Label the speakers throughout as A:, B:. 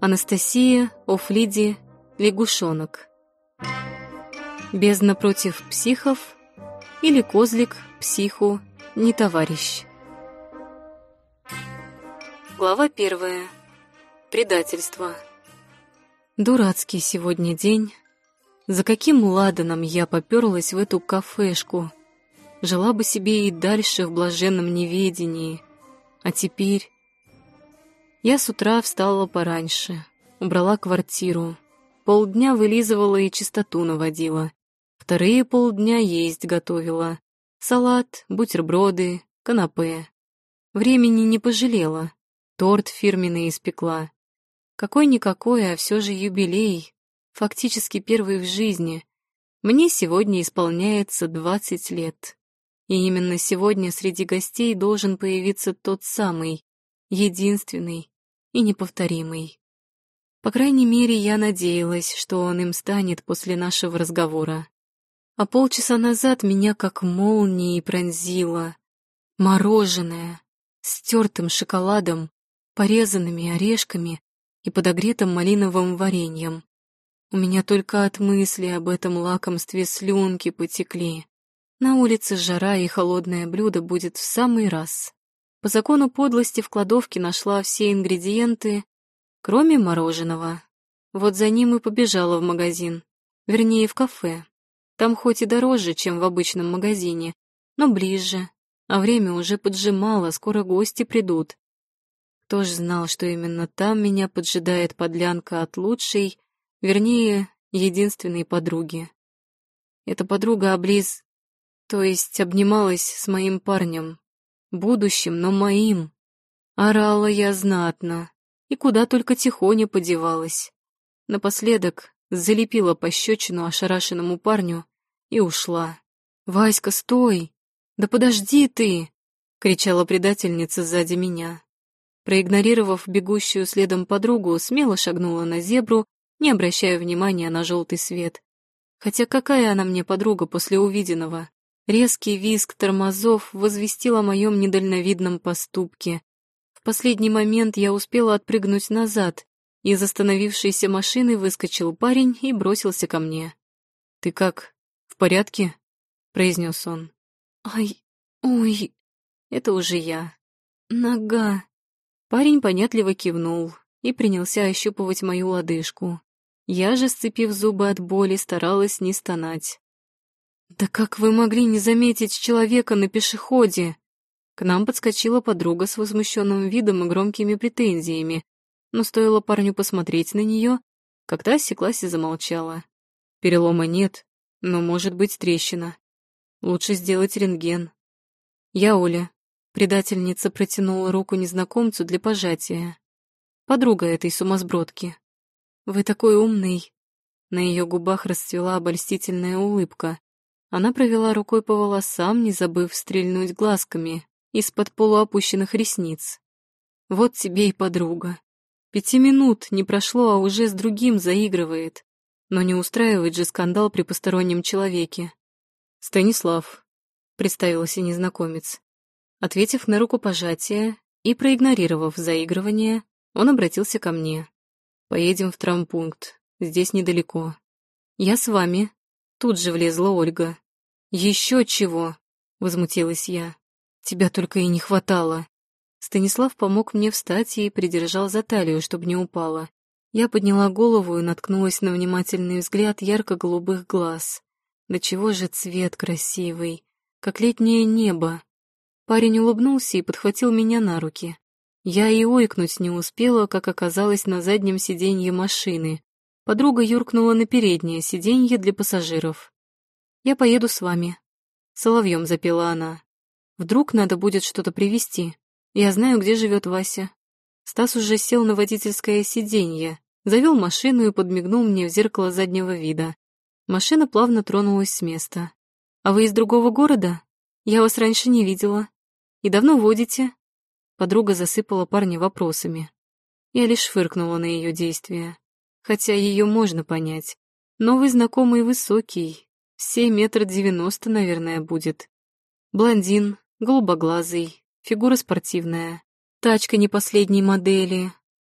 A: Анастасия Офлиди Лягушонок. Бездна против психов или козлик психу не товарищ. Глава 1. Предательство. Дурацкий сегодня день. За каким ладаном я попёрлась в эту кафешку? Жила бы себе и дальше в блаженном неведении. А теперь... Я с утра встала пораньше, убрала квартиру. Полдня вылизывала и чистоту наводила. Вторые полдня есть готовила. Салат, бутерброды, канапе. Времени не пожалела. Торт фирменный испекла. Какой-никакой, а все же юбилей. Фактически первый в жизни. Мне сегодня исполняется 20 лет. И именно сегодня среди гостей должен появиться тот самый, единственный и неповторимый. По крайней мере, я надеялась, что он им станет после нашего разговора. А полчаса назад меня как молнией пронзило. Мороженое с тертым шоколадом, порезанными орешками и подогретым малиновым вареньем. У меня только от мысли об этом лакомстве слюнки потекли. На улице жара, и холодное блюдо будет в самый раз. По закону подлости в кладовке нашла все ингредиенты, кроме мороженого. Вот за ним и побежала в магазин, вернее, в кафе. Там хоть и дороже, чем в обычном магазине, но ближе, а время уже поджимало, скоро гости придут. Кто ж знал, что именно там меня поджидает подлянка от лучшей, вернее, единственной подруги. Эта подруга то есть обнималась с моим парнем, будущим, но моим. Орала я знатно, и куда только тихоня подевалась. Напоследок залепила пощечину ошарашенному парню и ушла. «Васька, стой! Да подожди ты!» — кричала предательница сзади меня. Проигнорировав бегущую следом подругу, смело шагнула на зебру, не обращая внимания на желтый свет. Хотя какая она мне подруга после увиденного? Резкий визг тормозов возвестил о моем недальновидном поступке. В последний момент я успела отпрыгнуть назад. Из остановившейся машины выскочил парень и бросился ко мне. «Ты как, в порядке?» — произнес он. «Ай, ой, это уже я. Нога». Парень понятливо кивнул и принялся ощупывать мою лодыжку. Я же, сцепив зубы от боли, старалась не стонать. «Да как вы могли не заметить человека на пешеходе?» К нам подскочила подруга с возмущенным видом и громкими претензиями, но стоило парню посмотреть на нее, как та осеклась и замолчала. Перелома нет, но может быть трещина. Лучше сделать рентген. «Я Оля». Предательница протянула руку незнакомцу для пожатия. Подруга этой сумасбродки. «Вы такой умный». На ее губах расцвела обольстительная улыбка. Она провела рукой по волосам, не забыв стрельнуть глазками из-под полуопущенных ресниц. «Вот тебе и подруга. 5 минут не прошло, а уже с другим заигрывает. Но не устраивает же скандал при постороннем человеке». «Станислав», — представился незнакомец. Ответив на рукопожатие и проигнорировав заигрывание, он обратился ко мне. «Поедем в травмпункт, здесь недалеко». «Я с вами», — тут же влезла Ольга. «Еще чего?» — возмутилась я. «Тебя только и не хватало». Станислав помог мне встать и придержал за талию, чтобы не упала. Я подняла голову и наткнулась на внимательный взгляд ярко-голубых глаз. Да чего же цвет красивый, как летнее небо. Парень улыбнулся и подхватил меня на руки. Я и ойкнуть не успела, как оказалась на заднем сиденье машины. Подруга юркнула на переднее сиденье для пассажиров. «Я поеду с вами», — соловьем запела она. «Вдруг надо будет что-то привезти. Я знаю, где живет Вася». Стас уже сел на водительское сиденье, завел машину и подмигнул мне в зеркало заднего вида. Машина плавно тронулась с места. «А вы из другого города? Я вас раньше не видела. И давно водите?» Подруга засыпала парня вопросами. Я лишь фыркнула на ее действия. Хотя ее можно понять. Новый знакомый высокий, все 1,90 м, наверное, будет. Блондин, голубоглазый, фигура спортивная. Тачка не последней модели,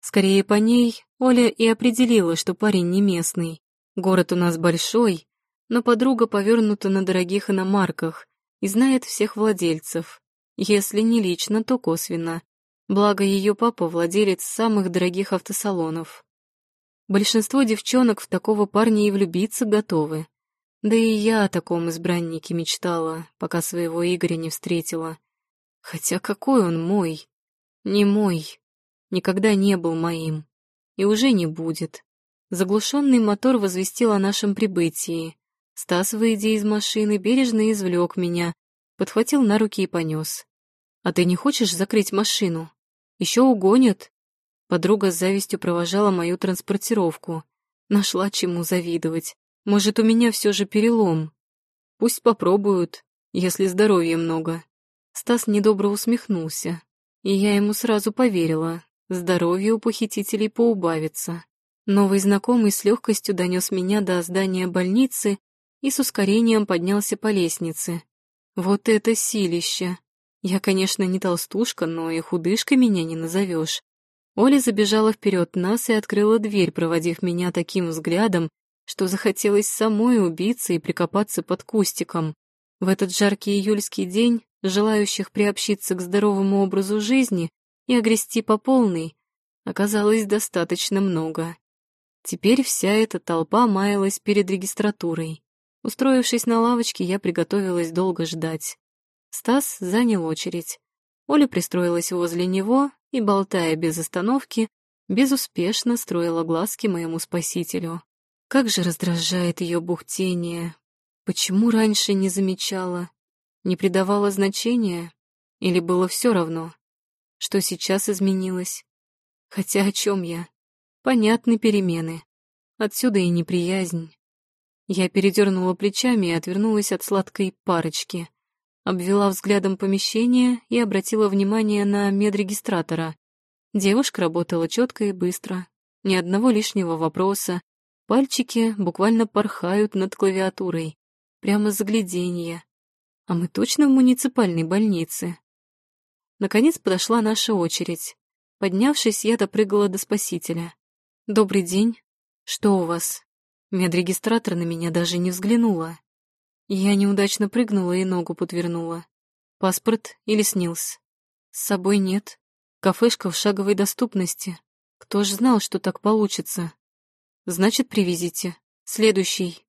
A: Скорее по ней Оля и определила, что парень не местный. Город у нас большой, но подруга повернута на дорогих иномарках и знает всех владельцев. Если не лично, то косвенно. Благо ее папа владелец самых дорогих автосалонов. Большинство девчонок в такого парня и влюбиться готовы. Да и я о таком избраннике мечтала, пока своего Игоря не встретила. Хотя какой он мой? Не мой. Никогда не был моим. И уже не будет. Заглушенный мотор возвестил о нашем прибытии. Стас, выйдя из машины, бережно извлек меня, подхватил на руки и понес. «А ты не хочешь закрыть машину? Еще угонят?» Подруга с завистью провожала мою транспортировку. Нашла чему завидовать. Может, у меня все же перелом. Пусть попробуют, если здоровья много. Стас недобро усмехнулся, и я ему сразу поверила. Здоровье у похитителей поубавится. Новый знакомый с легкостью донес меня до здания больницы и с ускорением поднялся по лестнице. Вот это силище! Я, конечно, не толстушка, но и худышкой меня не назовешь. Оля забежала вперед нас и открыла дверь, проводив меня таким взглядом, что захотелось самой убиться и прикопаться под кустиком. В этот жаркий июльский день желающих приобщиться к здоровому образу жизни и огрести по полной оказалось достаточно много. Теперь вся эта толпа маялась перед регистратурой. Устроившись на лавочке, я приготовилась долго ждать. Стас занял очередь. Оля пристроилась возле него и, болтая без остановки, безуспешно строила глазки моему спасителю. Как же раздражает ее бухтение. Почему раньше не замечала? Не придавала значения? Или было все равно? Что сейчас изменилось? Хотя о чем я? Понятны перемены. Отсюда и неприязнь. Я передернула плечами и отвернулась от сладкой парочки. Обвела взглядом помещение и обратила внимание на медрегистратора. Девушка работала четко и быстро. Ни одного лишнего вопроса. Пальчики буквально порхают над клавиатурой. Прямо загляденье. А мы точно в муниципальной больнице? Наконец подошла наша очередь. Поднявшись, я допрыгала до спасителя. «Добрый день. Что у вас?» Медрегистратор на меня даже не взглянула. Я неудачно прыгнула и ногу подвернула. Паспорт или СНИЛС? С собой нет. Кафешка в шаговой доступности. Кто ж знал, что так получится? Значит, привезите. Следующий.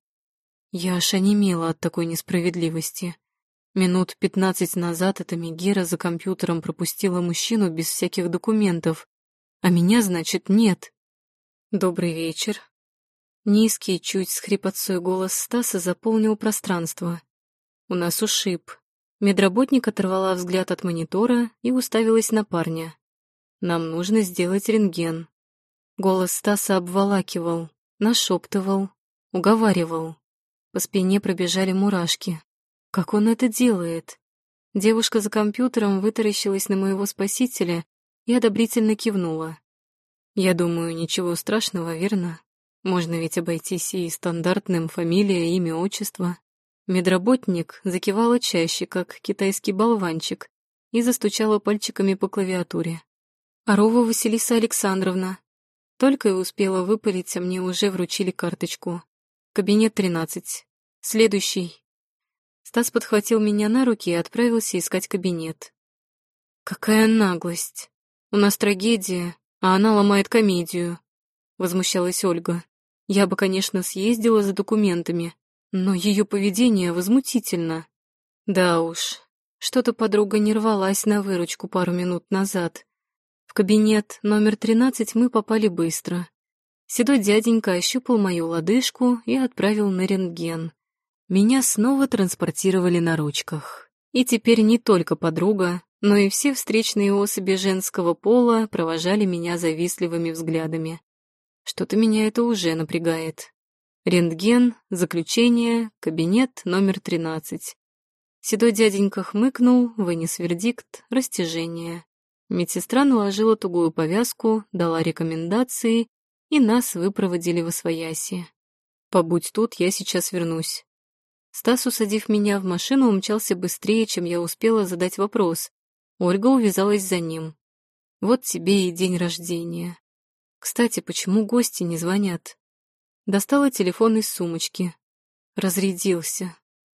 A: Я аж онемела от такой несправедливости. Минут 15 назад эта Мегера за компьютером пропустила мужчину без всяких документов, а меня, значит, нет. Добрый вечер. Низкий, чуть с хрипотцой голос Стаса заполнил пространство. У нас ушиб. Медработник оторвала взгляд от монитора и уставилась на парня. Нам нужно сделать рентген. Голос Стаса обволакивал, нашептывал, уговаривал. По спине пробежали мурашки. Как он это делает? Девушка за компьютером вытаращилась на моего спасителя и одобрительно кивнула. Я думаю, ничего страшного, верно? Можно ведь обойтись и стандартным фамилия, имя, отчество. Медработник закивала чаще, как китайский болванчик, и застучала пальчиками по клавиатуре. «Орова Василиса Александровна». Только и успела выпалить, а мне уже вручили карточку. Кабинет 13. Следующий. Стас подхватил меня на руки и отправился искать кабинет. «Какая наглость! У нас трагедия, а она ломает комедию», — возмущалась Ольга. «Я бы, конечно, съездила за документами, но ее поведение возмутительно». Да уж, что-то подруга не рвалась на выручку пару минут назад. В кабинет номер 13 мы попали быстро. Седой дяденька ощупал мою лодыжку и отправил на рентген. Меня снова транспортировали на ручках. И теперь не только подруга, но и все встречные особи женского пола провожали меня завистливыми взглядами. Что-то меня это уже напрягает. Рентген, заключение, кабинет номер 13. Седой дяденька хмыкнул, вынес вердикт, растяжение. Медсестра наложила тугую повязку, дала рекомендации, и нас выпроводили восвояси. «Побудь тут, я сейчас вернусь». Стас, усадив меня в машину, умчался быстрее, чем я успела задать вопрос. Ольга увязалась за ним. Вот тебе и день рождения. Кстати, почему гости не звонят? Достала телефон из сумочки. Разрядился.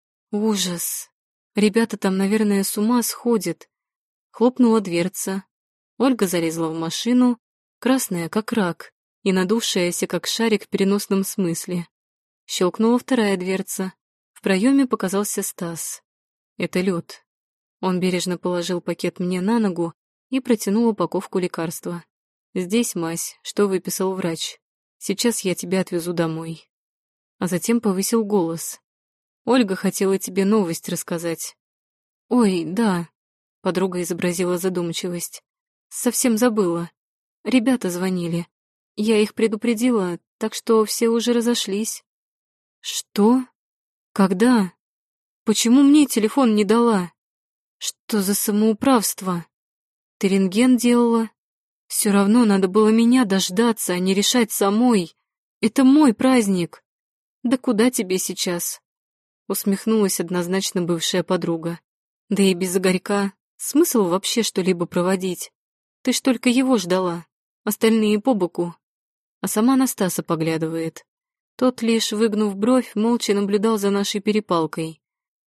A: Ужас. Ребята там, наверное, с ума сходят. Хлопнула дверца. Ольга залезла в машину, красная, как рак, и надувшаяся, как шарик в переносном смысле. Щелкнула вторая дверца. В проеме показался Стас. Это лед. Он бережно положил пакет мне на ногу и протянул упаковку лекарства. «Здесь мазь, что выписал врач. Сейчас я тебя отвезу домой». А затем повысил голос. «Ольга хотела тебе новость рассказать». «Ой, да», — подруга изобразила задумчивость. «Совсем забыла. Ребята звонили. Я их предупредила, так что все уже разошлись». «Что? Когда? Почему мне телефон не дала? Что за самоуправство? Ты рентген делала? Все равно надо было меня дождаться, а не решать самой. Это мой праздник. Да куда тебе сейчас?» Усмехнулась однозначно бывшая подруга. «Да и без Игорька смысл вообще что-либо проводить? Ты ж только его ждала, остальные по боку». А сама на Стаса поглядывает. Тот, лишь выгнув бровь, молча наблюдал за нашей перепалкой.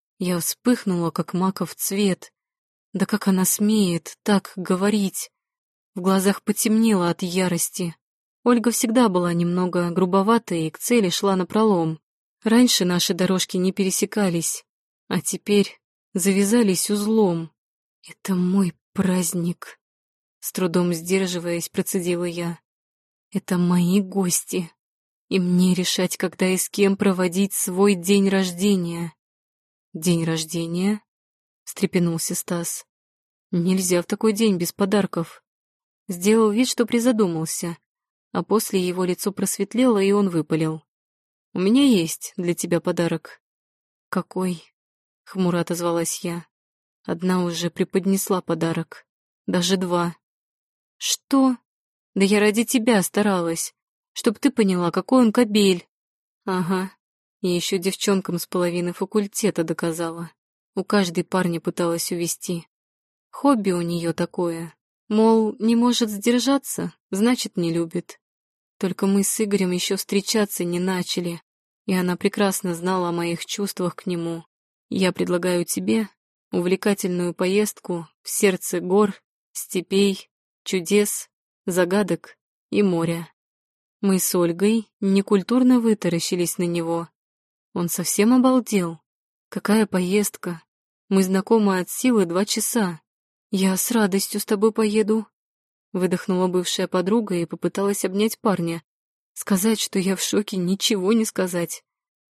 A: Я вспыхнула, как маков цвет. Да как она смеет так говорить? В глазах потемнело от ярости. Ольга всегда была немного грубоватой и к цели шла напролом. Раньше наши дорожки не пересекались, а теперь завязались узлом. «Это мой праздник», — с трудом сдерживаясь, процедила я. «Это мои гости, и мне решать, когда и с кем проводить свой день рождения». «День рождения?» — встрепенулся Стас. «Нельзя в такой день без подарков». Сделал вид, что призадумался, а после его лицо просветлело, и он выпалил. «У меня есть для тебя подарок». «Какой?» — хмуро отозвалась я. Одна уже преподнесла подарок. Даже два. «Что? Да я ради тебя старалась, чтоб ты поняла, какой он кобель». «Ага. И еще девчонкам с половины факультета доказала. У каждой парня пыталась увести. Хобби у нее такое. Мол, не может сдержаться, значит, не любит. Только мы с Игорем еще встречаться не начали, и она прекрасно знала о моих чувствах к нему. Я предлагаю тебе увлекательную поездку в сердце гор, степей, чудес, загадок и моря». Мы с Ольгой некультурно вытаращились на него. Он совсем обалдел. Какая поездка? Мы знакомы от силы 2 часа. Я с радостью с тобой поеду. Выдохнула бывшая подруга и попыталась обнять парня. Сказать, что я в шоке, ничего не сказать.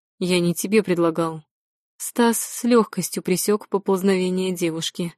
A: Я не тебе предлагал. Стас с легкостью пресек поползновение девушки.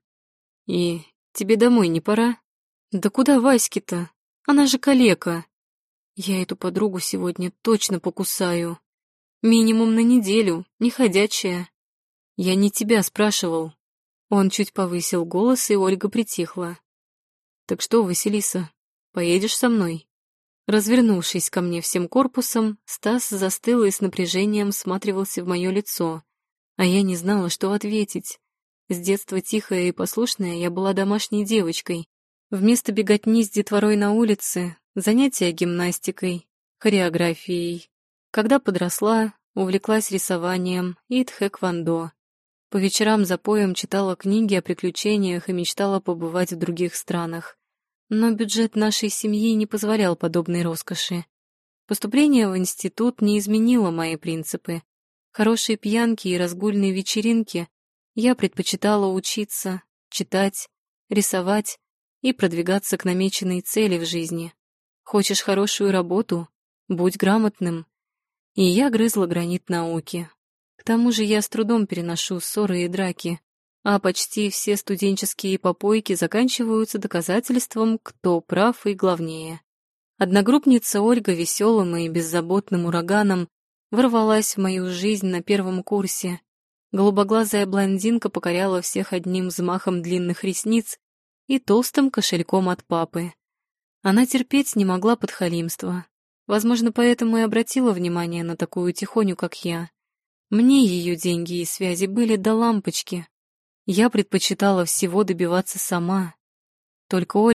A: И тебе домой не пора? Да куда Ваське-то? Она же калека. Я эту подругу сегодня точно покусаю. Минимум на неделю, не ходячая. Я не тебя спрашивал. Он чуть повысил голос, и Ольга притихла. Так что, Василиса, поедешь со мной? Развернувшись ко мне всем корпусом, Стас застыл и с напряжением всматривался в мое лицо, а я не знала, что ответить. С детства тихая и послушная я была домашней девочкой. Вместо беготни с детворой на улице занятия гимнастикой, хореографией. Когда подросла, увлеклась рисованием и тхэквондо. По вечерам за поем читала книги о приключениях и мечтала побывать в других странах. Но бюджет нашей семьи не позволял подобной роскоши. Поступление в институт не изменило мои принципы. Хорошие пьянки и разгульные вечеринки я предпочитала учиться, читать, рисовать и продвигаться к намеченной цели в жизни. Хочешь хорошую работу? Будь грамотным. И я грызла гранит науки. К тому же я с трудом переношу ссоры и драки, а почти все студенческие попойки заканчиваются доказательством, кто прав и главнее. Одногруппница Ольга веселым и беззаботным ураганом ворвалась в мою жизнь на первом курсе. Голубоглазая блондинка покоряла всех одним взмахом длинных ресниц и толстым кошельком от папы. Она терпеть не могла подхалимства. Возможно, поэтому и обратила внимание на такую тихоню, как я. Мне ее деньги и связи были до лампочки. Я предпочитала всего добиваться сама. Только